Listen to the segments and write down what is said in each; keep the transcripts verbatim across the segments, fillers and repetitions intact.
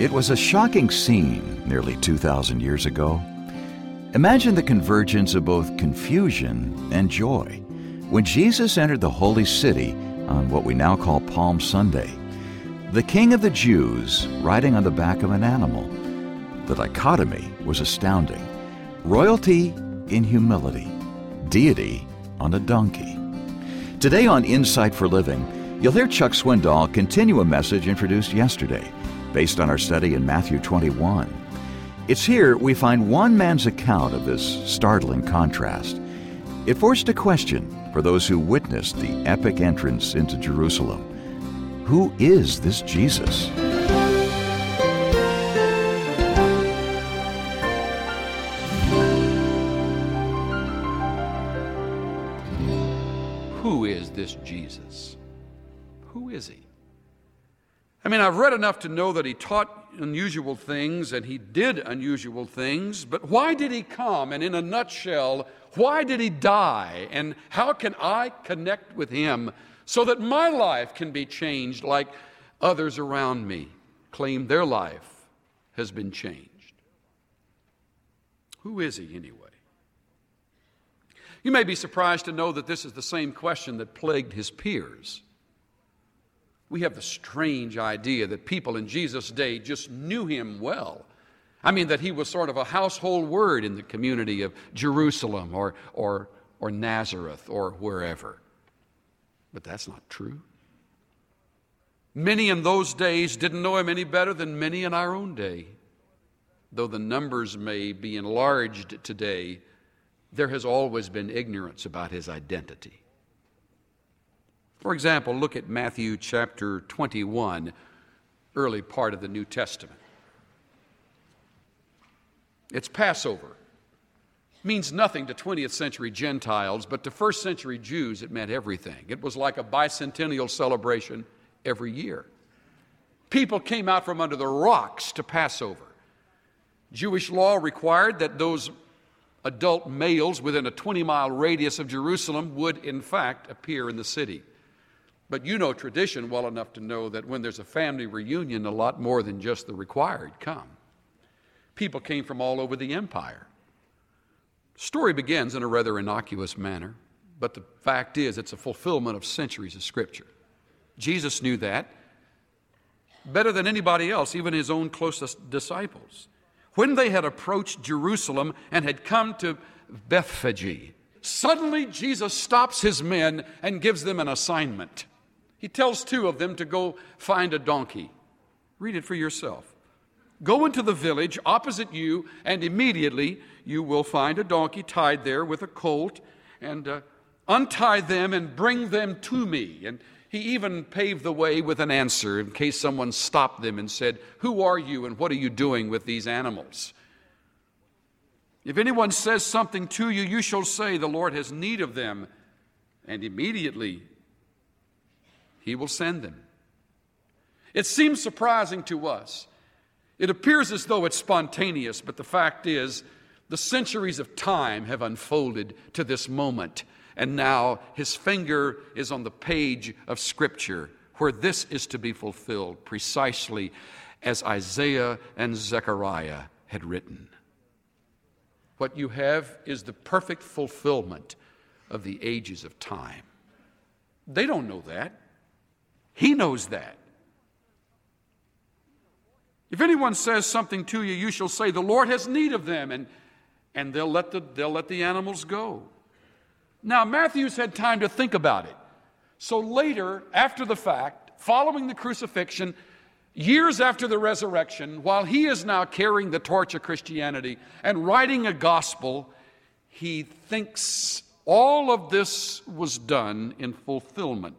It was a shocking scene nearly two thousand years ago. Imagine the convergence of both confusion and joy when Jesus entered the holy city on what we now call Palm Sunday. The King of the Jews riding on the back of an animal. The dichotomy was astounding. Royalty in humility, deity on a donkey. Today on Insight for Living, you'll hear Chuck Swindoll continue a message introduced yesterday, based on our study in Matthew twenty-one. It's here we find one man's account of this startling contrast. It forced a question for those who witnessed the epic entrance into Jerusalem. Who is this Jesus? Who is this Jesus? Who is he? I mean, I've read enough to know that he taught unusual things and he did unusual things, but why did he come? And in a nutshell, why did he die? And how can I connect with him so that my life can be changed like others around me claim their life has been changed? Who is he anyway? You may be surprised to know that this is the same question that plagued his peers. We have the strange idea that people in Jesus' day just knew him well. I mean, that he was sort of a household word in the community of Jerusalem or, or, or Nazareth or wherever. But that's not true. Many in those days didn't know him any better than many in our own day. Though the numbers may be enlarged today, there has always been ignorance about his identity. For example, look at Matthew chapter twenty-one, early part of the New Testament. It's Passover. It means nothing to twentieth century Gentiles, but to first century Jews it meant everything. It was like a bicentennial celebration every year. People came out from under the rocks to Passover. Jewish law required that those adult males within a twenty-mile radius of Jerusalem would, in fact, appear in the city. But you know tradition well enough to know that when there's a family reunion, a lot more than just the required come. People came from all over the empire. The story begins in a rather innocuous manner, but the fact is it's a fulfillment of centuries of Scripture. Jesus knew that better than anybody else, even his own closest disciples. When they had approached Jerusalem and had come to Bethphage, suddenly Jesus stops his men and gives them an assignment. He tells two of them to go find a donkey. Read it for yourself. Go into the village opposite you, and immediately you will find a donkey tied there with a colt, and uh, untie them and bring them to me. And he even paved the way with an answer in case someone stopped them and said, "Who are you and what are you doing with these animals?" If anyone says something to you, you shall say, "The Lord has need of them," and immediately he will send them. It seems surprising to us. It appears as though it's spontaneous, but the fact is, the centuries of time have unfolded to this moment, and now his finger is on the page of Scripture where this is to be fulfilled precisely as Isaiah and Zechariah had written. What you have is the perfect fulfillment of the ages of time. They don't know that. He knows that. If anyone says something to you, you shall say, "The Lord has need of them," and, and they'll let the, they'll let the animals go. Now, Matthew's had time to think about it. So later, after the fact, following the crucifixion, years after the resurrection, while he is now carrying the torch of Christianity and writing a gospel, he thinks all of this was done in fulfillment.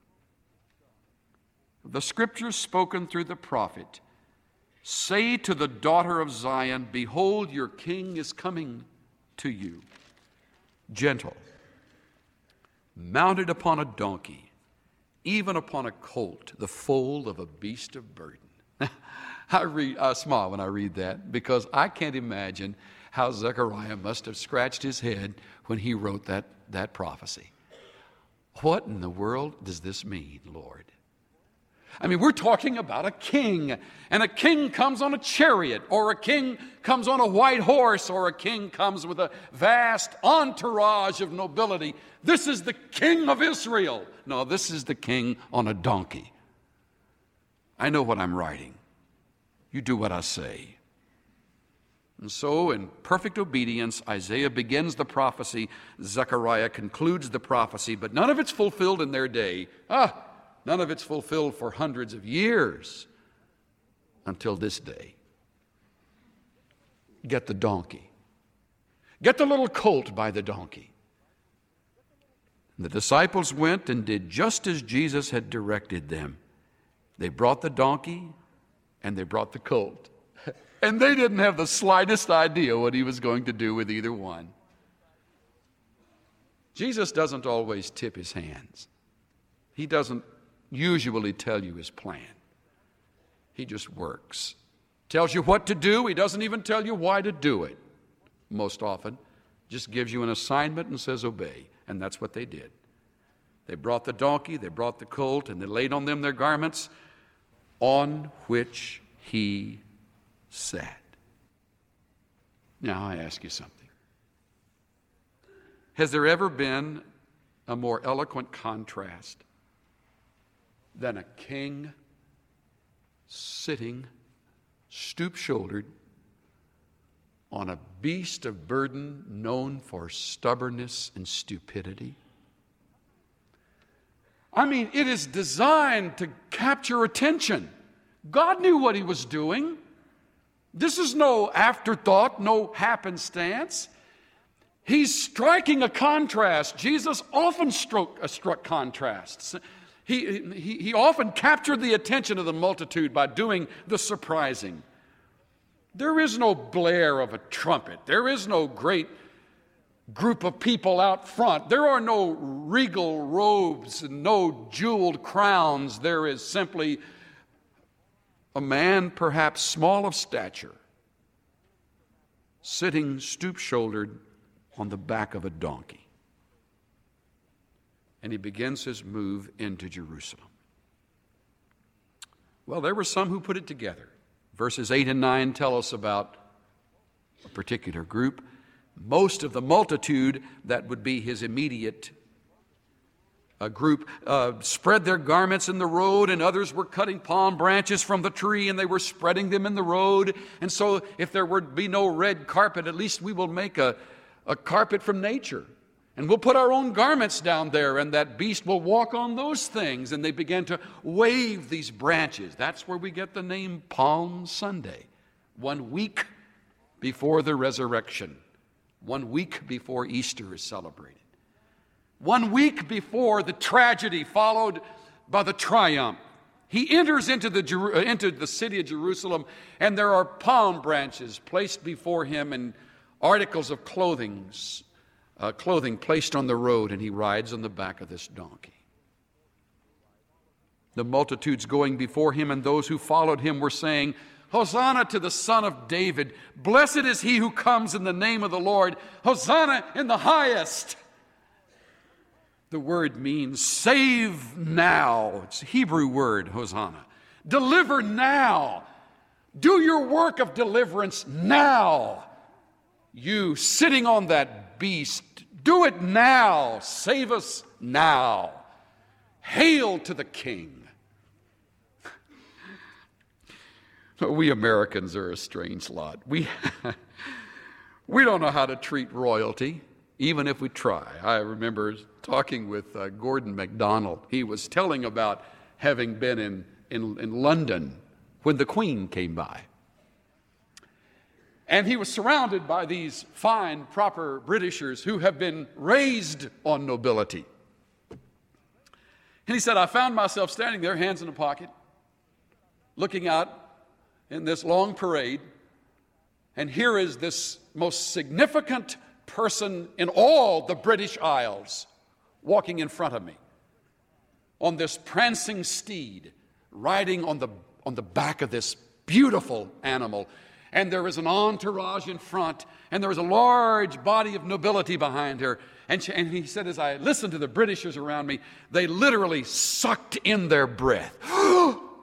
The scriptures spoken through the prophet, "Say to the daughter of Zion, behold, your king is coming to you, gentle, mounted upon a donkey, even upon a colt, the foal of a beast of burden." I read, I smile when I read that, because I can't imagine how Zechariah must have scratched his head when he wrote that, that prophecy. What in the world does this mean, Lord? I mean, we're talking about a king, and a king comes on a chariot, or a king comes on a white horse, or a king comes with a vast entourage of nobility. This is the king of Israel. No, this is the king on a donkey. I know what I'm writing. You do what I say. And so, in perfect obedience, Isaiah begins the prophecy. Zechariah concludes the prophecy, but none of it's fulfilled in their day. Ah, none of it's fulfilled for hundreds of years until this day. Get the donkey. Get the little colt by the donkey. The disciples went and did just as Jesus had directed them. They brought the donkey and they brought the colt. And they didn't have the slightest idea what he was going to do with either one. Jesus doesn't always tip his hands. He doesn't usually tell you his plan. He just works. Tells you what to do. He doesn't even tell you why to do it. Most often, just gives you an assignment and says obey. And that's what they did. They brought the donkey, they brought the colt, and they laid on them their garments, on which he sat. Now I ask you something. Has there ever been a more eloquent contrast than a king sitting stoop-shouldered on a beast of burden known for stubbornness and stupidity? I mean, it is designed to capture attention. God knew what he was doing. This is no afterthought, no happenstance. He's striking a contrast. Jesus often struck, uh, struck contrasts. He, he, he often captured the attention of the multitude by doing the surprising. There is no blare of a trumpet. There is no great group of people out front. There are no regal robes and no jeweled crowns. There is simply a man, perhaps small of stature, sitting stoop-shouldered on the back of a donkey. And he begins his move into Jerusalem. Well, there were some who put it together. Verses eight and nine tell us about a particular group. Most of the multitude that would be his immediate uh, group uh, spread their garments in the road, and others were cutting palm branches from the tree, and they were spreading them in the road. And so if there would be no red carpet, at least we will make a, a carpet from nature. And we'll put our own garments down there, and that beast will walk on those things. And they began to wave these branches. That's where we get the name Palm Sunday, one week before the resurrection, one week before Easter is celebrated, one week before the tragedy followed by the triumph. He enters into the, into the city of Jerusalem, and there are palm branches placed before him and articles of clothing Uh, clothing placed on the road, and he rides on the back of this donkey. The multitudes going before him and those who followed him were saying, Hosanna to the Son of David. Blessed is he who comes in the name of the Lord. Hosanna in the highest. The word means save now. It's a Hebrew word, Hosanna. Deliver now. Do your work of deliverance now. You sitting on that beast, do it now. Save us now. Hail to the King. We Americans are a strange lot. We, we don't know how to treat royalty, even if we try. I remember talking with uh, Gordon MacDonald. He was telling about having been in, in, in London when the Queen came by. And he was surrounded by these fine, proper Britishers who have been raised on nobility. And he said, I found myself standing there, hands in a pocket, looking out in this long parade, and here is this most significant person in all the British Isles walking in front of me on this prancing steed, riding on the, on the back of this beautiful animal. And there is an entourage in front, and there is a large body of nobility behind her. And, she, and he said, as I listened to the Britishers around me, they literally sucked in their breath.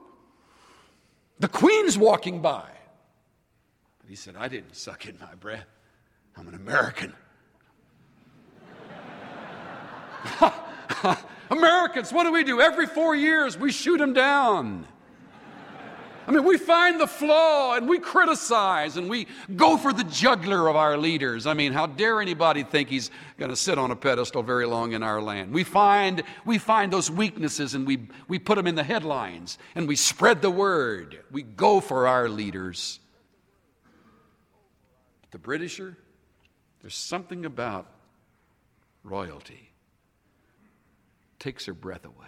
The Queen's walking by. But he said, I didn't suck in my breath. I'm an American. Americans, what do we do? Every four years, we shoot them down. I mean, we find the flaw and we criticize and we go for the jugular of our leaders. I mean, how dare anybody think he's going to sit on a pedestal very long in our land? We find, we find those weaknesses and we, we put them in the headlines and we spread the word. We go for our leaders. But the Britisher, there's something about royalty. Takes her breath away.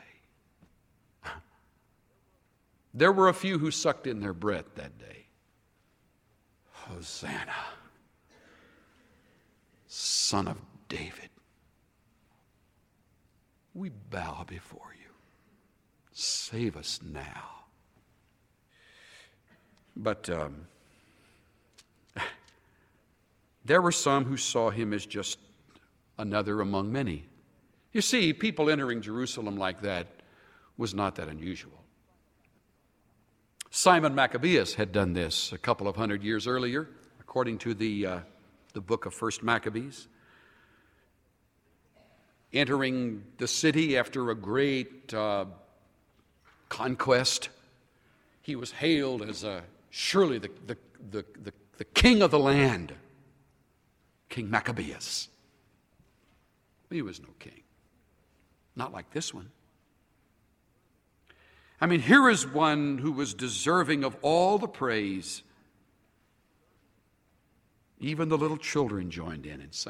There were a few who sucked in their breath that day. Hosanna, Son of David. We bow before you. Save us now. But um, there were some who saw him as just another among many. You see, people entering Jerusalem like that was not that unusual. Simon Maccabeus had done this a couple of hundred years earlier, according to the, uh, the book of First Maccabees. Entering the city after a great uh, conquest, he was hailed as uh, surely the, the, the, the, the king of the land, King Maccabeus. He was no king. Not like this one. I mean, here is one who was deserving of all the praise. Even the little children joined in and sang.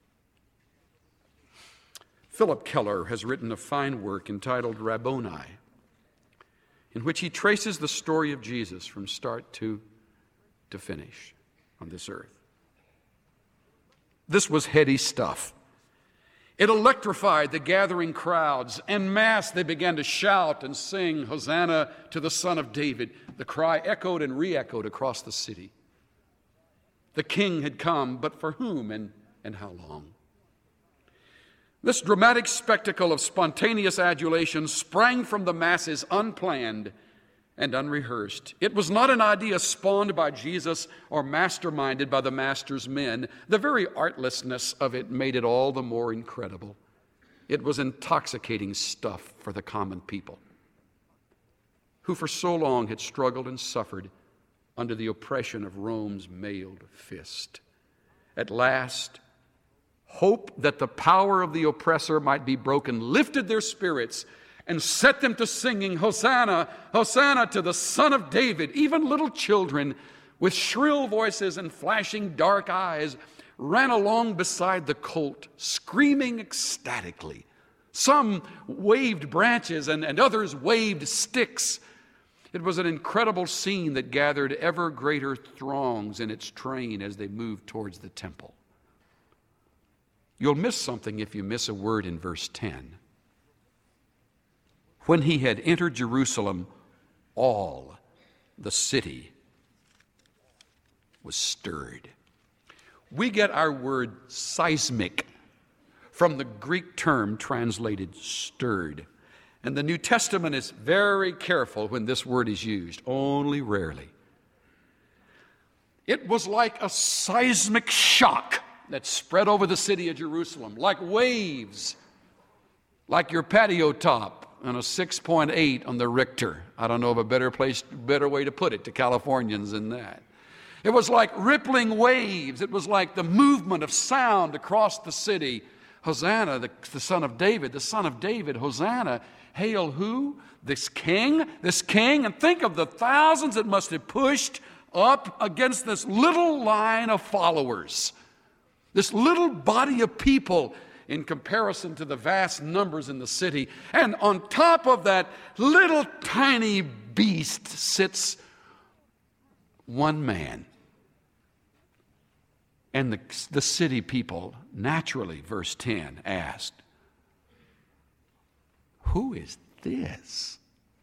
Philip Keller has written a fine work entitled Rabboni, in which he traces the story of Jesus from start to, to finish on this earth. This was heady stuff. It electrified the gathering crowds. En masse, they began to shout and sing, Hosanna to the Son of David. The cry echoed and re-echoed across the city. The king had come, but for whom and, and how long? This dramatic spectacle of spontaneous adulation sprang from the masses unplanned and unrehearsed. It was not an idea spawned by Jesus or masterminded by the Master's men. The very artlessness of it made it all the more incredible. It was intoxicating stuff for the common people, who for so long had struggled and suffered under the oppression of Rome's mailed fist. At last, hope that the power of the oppressor might be broken lifted their spirits and set them to singing, Hosanna, Hosanna to the Son of David. Even little children with shrill voices and flashing dark eyes ran along beside the colt, screaming ecstatically. Some waved branches and, and others waved sticks. It was an incredible scene that gathered ever greater throngs in its train as they moved towards the temple. You'll miss something if you miss a word in verse ten. When he had entered Jerusalem, all the city was stirred. We get our word seismic from the Greek term translated stirred. And the New Testament is very careful when this word is used, only rarely. It was like a seismic shock that spread over the city of Jerusalem, like waves, like your patio top on a six point eight on the Richter. I don't know of a better place, better way to put it to Californians than that. It was like rippling waves. It was like the movement of sound across the city. Hosanna, the, the Son of David, the Son of David, Hosanna. Hail who? This king, this king. And think of the thousands that must have pushed up against this little line of followers, this little body of people in comparison to the vast numbers in the city. And on top of that little tiny beast sits one man. And the, the city people, naturally, verse ten, asked, who is this?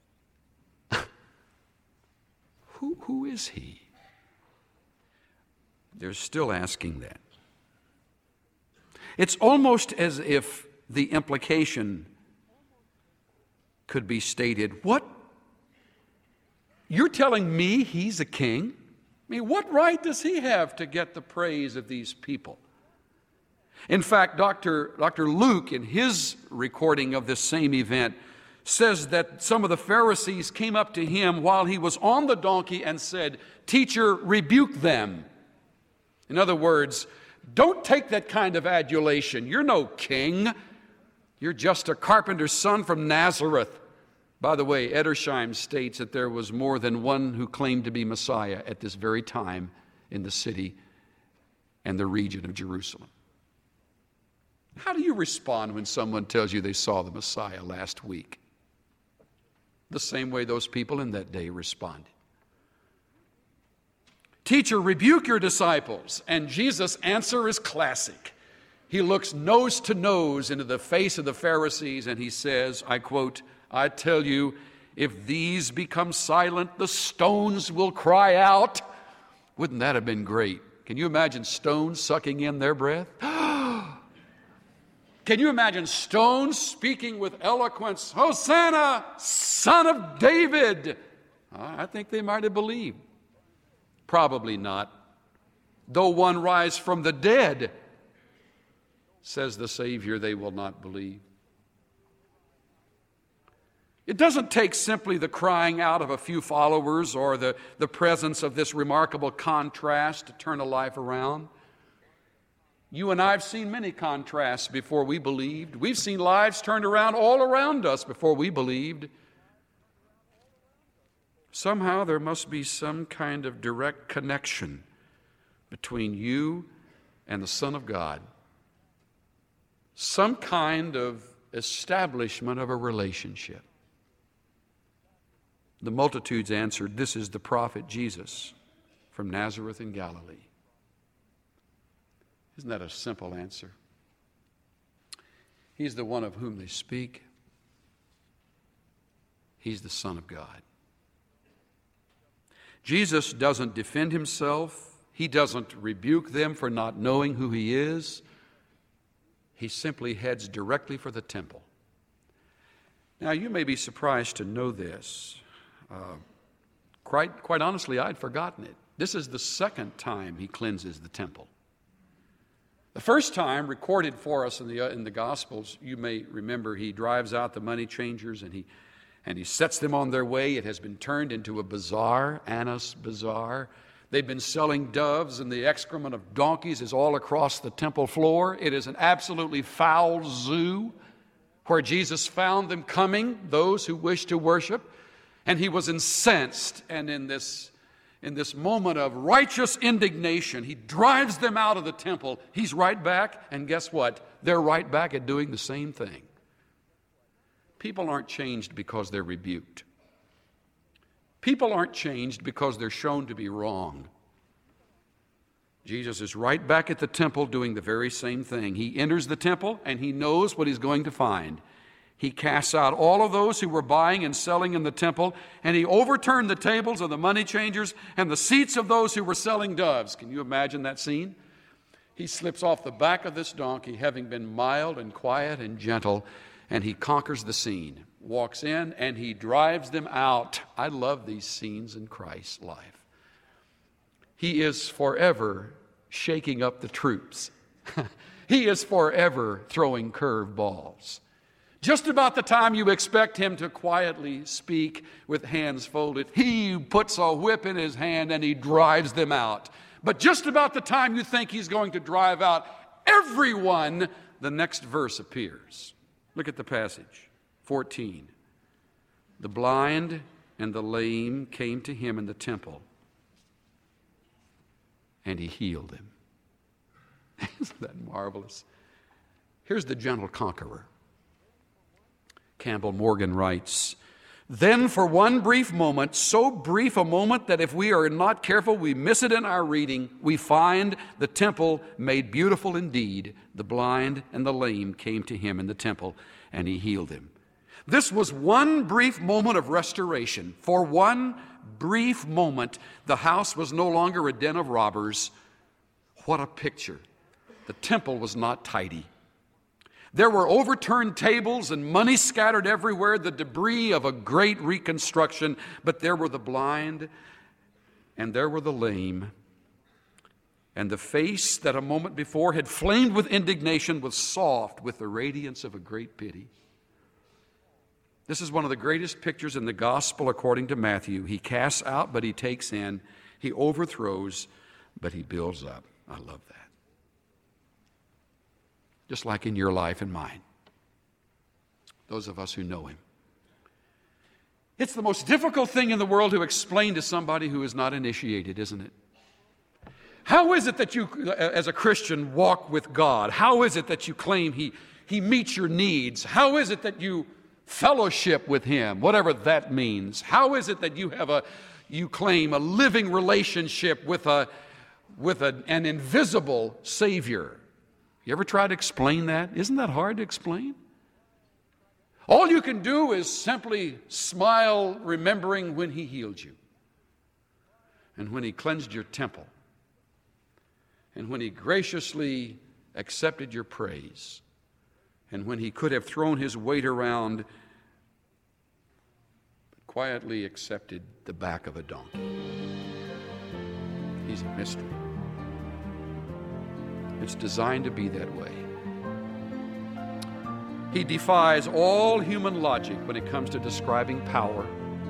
who, who is he? They're still asking that. It's almost as if the implication could be stated, what, You're telling me he's a king? I mean, what right does he have to get the praise of these people? In fact, Doctor Doctor Luke, in his recording of this same event, says that some of the Pharisees came up to him while he was on the donkey and said, "Teacher, rebuke them." In other words, don't take that kind of adulation. You're no king. You're just a carpenter's son from Nazareth. By the way, Edersheim states that there was more than one who claimed to be Messiah at this very time in the city and the region of Jerusalem. How do you respond when someone tells you they saw the Messiah last week? The same way those people in that day responded. "Teacher, rebuke your disciples." And Jesus' answer is classic. He looks nose to nose into the face of the Pharisees and he says, I quote, "I tell you, if these become silent, the stones will cry out." Wouldn't that have been great? Can you imagine stones sucking in their breath? Can you imagine stones speaking with eloquence, "Hosanna, Son of David"? I think they might have believed. Probably not. "Though one rise from the dead," says the Savior, "they will not believe." It doesn't take simply the crying out of a few followers or the, the presence of this remarkable contrast to turn a life around. You and I have seen many contrasts before we believed. We've seen lives turned around all around us before we believed. Somehow there must be some kind of direct connection between you and the Son of God. Some kind of establishment of a relationship. The multitudes answered, "This is the prophet Jesus from Nazareth in Galilee." Isn't that a simple answer? He's the one of whom they speak. He's the Son of God. Jesus doesn't defend himself. He doesn't rebuke them for not knowing who he is. He simply heads directly for the temple. Now, you may be surprised to know this. Uh, quite, quite honestly, I'd forgotten it. This is the second time he cleanses the temple. The first time, recorded for us in the, uh, in the Gospels, you may remember he drives out the money changers and he, and he sets them on their way. It has been turned into a bazaar, Annas Bazaar. They've been selling doves, and the excrement of donkeys is all across the temple floor. It is an absolutely foul zoo where Jesus found them coming, those who wish to worship, and he was incensed. And in this In this moment of righteous indignation, he drives them out of the temple. He's right back, and guess what? They're right back at doing the same thing. People aren't changed because they're rebuked. People aren't changed because they're shown to be wrong. Jesus is right back at the temple doing the very same thing. He enters the temple, and he knows what he's going to find. He casts out all of those who were buying and selling in the temple, and he overturned the tables of the money changers and the seats of those who were selling doves. Can you imagine that scene? He slips off the back of this donkey, having been mild and quiet and gentle, and he conquers the scene, walks in, and he drives them out. I love these scenes in Christ's life. He is forever shaking up the troops. He is forever throwing curve balls. Just about the time you expect him to quietly speak with hands folded, he puts a whip in his hand and he drives them out. But just about the time you think he's going to drive out everyone, the next verse appears. Look at the passage, fourteen. The blind and the lame came to him in the temple, and he healed them. Isn't that marvelous? Here's the gentle conqueror. Campbell Morgan writes, "Then for one brief moment, so brief a moment that if we are not careful, we miss it in our reading, we find the temple made beautiful indeed. The blind and the lame came to him in the temple, and he healed them." This was one brief moment of restoration. For one brief moment, the house was no longer a den of robbers. What a picture. The temple was not tidy. There were overturned tables and money scattered everywhere, the debris of a great reconstruction. But there were the blind, and there were the lame. And the face that a moment before had flamed with indignation was soft with the radiance of a great pity. This is one of the greatest pictures in the gospel according to Matthew. He casts out, but he takes in. He overthrows, but he builds up. I love that. Just like in your life and mine. Those of us who know him. It's the most difficult thing in the world to explain to somebody who is not initiated, isn't it? How is it that you, as a Christian, walk with God? How is it that you claim he, he meets your needs? How is it that you fellowship with him, whatever that means? How is it that you have a, you claim a living relationship with a, with a, an invisible Savior? You ever try to explain that? Isn't that hard to explain? All you can do is simply smile, remembering when he healed you, and when he cleansed your temple, and when he graciously accepted your praise, and when he could have thrown his weight around, but quietly accepted the back of a donkey. He's a mystery. It's designed to be that way. He defies all human logic when it comes to describing power.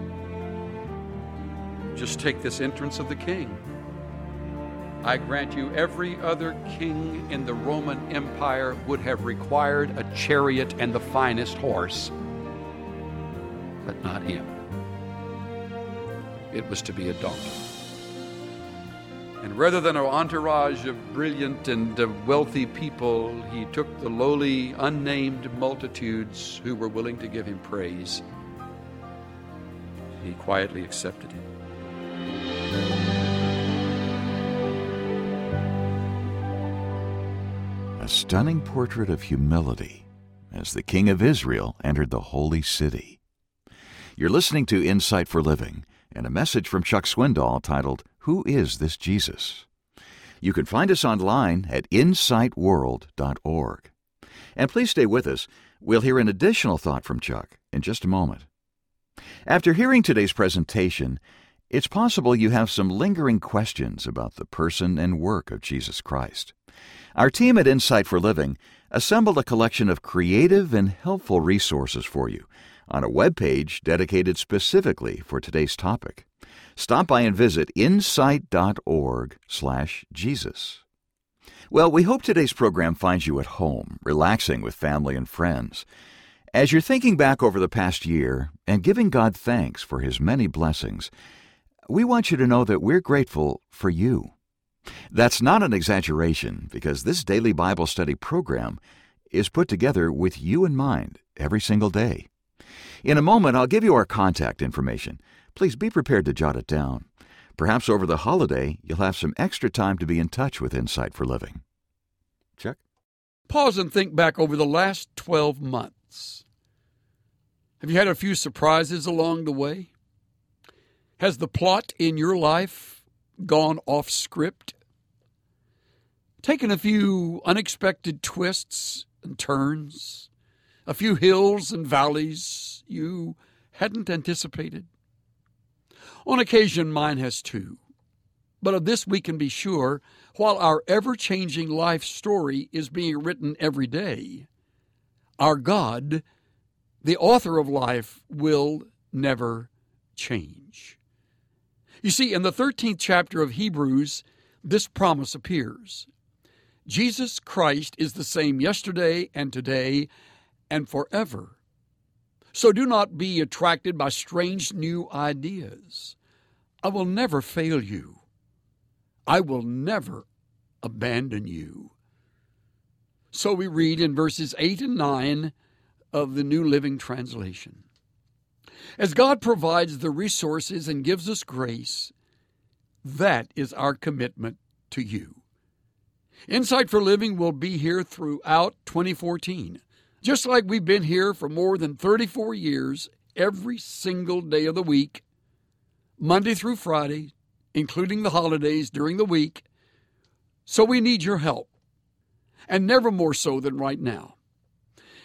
Just take this entrance of the king. I grant you, every other king in the Roman Empire would have required a chariot and the finest horse, but not him. It was to be a donkey. And rather than an entourage of brilliant and uh, wealthy people, he took the lowly, unnamed multitudes who were willing to give him praise. He quietly accepted him. A stunning portrait of humility as the King of Israel entered the holy city. You're listening to Insight for Living and a message from Chuck Swindoll titled, Who is This Jesus? You can find us online at insight world dot org. And please stay with us. We'll hear an additional thought from Chuck in just a moment. After hearing today's presentation, it's possible you have some lingering questions about the person and work of Jesus Christ. Our team at Insight for Living assembled a collection of creative and helpful resources for you on a webpage dedicated specifically for today's topic. Stop by and visit insight dot org slash Jesus. Well, we hope today's program finds you at home, relaxing with family and friends. As you're thinking back over the past year and giving God thanks for His many blessings, we want you to know that we're grateful for you. That's not an exaggeration, because this daily Bible study program is put together with you in mind every single day. In a moment, I'll give you our contact information. Please be prepared to jot it down. Perhaps over the holiday, you'll have some extra time to be in touch with Insight for Living. Chuck? Pause and think back over the last twelve months. Have you had a few surprises along the way? Has the plot in your life gone off script? Taken a few unexpected twists and turns? A few hills and valleys you hadn't anticipated? On occasion, mine has too. But of this we can be sure, while our ever-changing life story is being written every day, our God, the author of life, will never change. You see, in the thirteenth chapter of Hebrews, this promise appears. Jesus Christ is the same yesterday and today and forever. So do not be attracted by strange new ideas. I will never fail you. I will never abandon you. So we read in verses eight and nine of the New Living Translation. As God provides the resources and gives us grace, that is our commitment to you. Insight for Living will be here throughout twenty fourteen, just like we've been here for more than thirty-four years, every single day of the week, Monday through Friday, including the holidays during the week. So we need your help, and never more so than right now.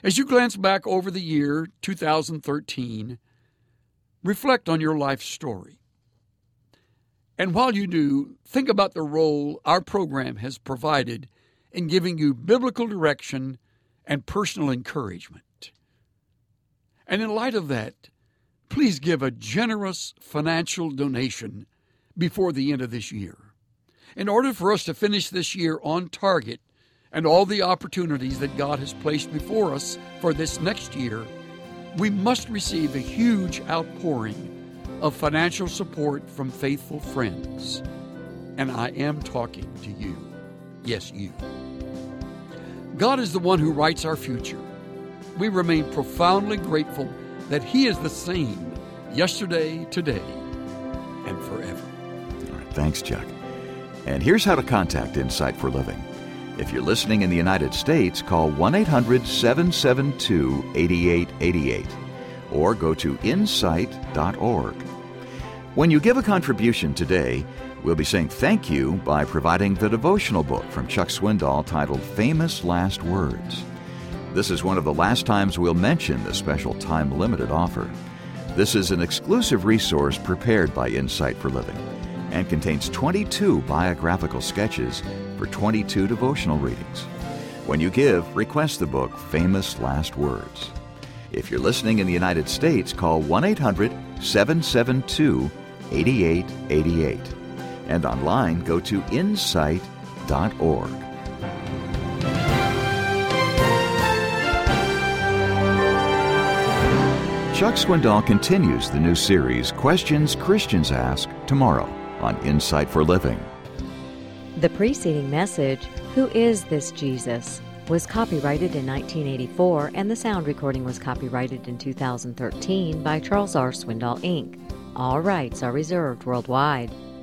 As you glance back over the year two thousand thirteen, reflect on your life story. And while you do, think about the role our program has provided in giving you biblical direction and personal encouragement. And in light of that, please give a generous financial donation before the end of this year. In order for us to finish this year on target and all the opportunities that God has placed before us for this next year, we must receive a huge outpouring of financial support from faithful friends. And I am talking to you. Yes, you. God is the one who writes our future. We remain profoundly grateful that He is the same yesterday, today, and forever. All right, thanks, Chuck. And here's how to contact Insight for Living. If you're listening in the United States, call one eight hundred seven seven two eight eight eight eight or go to insight dot org. When you give a contribution today, we'll be saying thank you by providing the devotional book from Chuck Swindoll titled Famous Last Words. This is one of the last times we'll mention the special time-limited offer. This is an exclusive resource prepared by Insight for Living and contains twenty-two biographical sketches for twenty-two devotional readings. When you give, request the book Famous Last Words. If you're listening in the United States, call one eight hundred seven seven two eight eight eight eight. And online, go to insight dot org. Chuck Swindoll continues the new series, Questions Christians Ask, tomorrow on Insight for Living. The preceding message, Who is this Jesus?, was copyrighted in nineteen eighty-four, and the sound recording was copyrighted in two thousand thirteen by Charles R. Swindoll, Incorporated. All rights are reserved worldwide.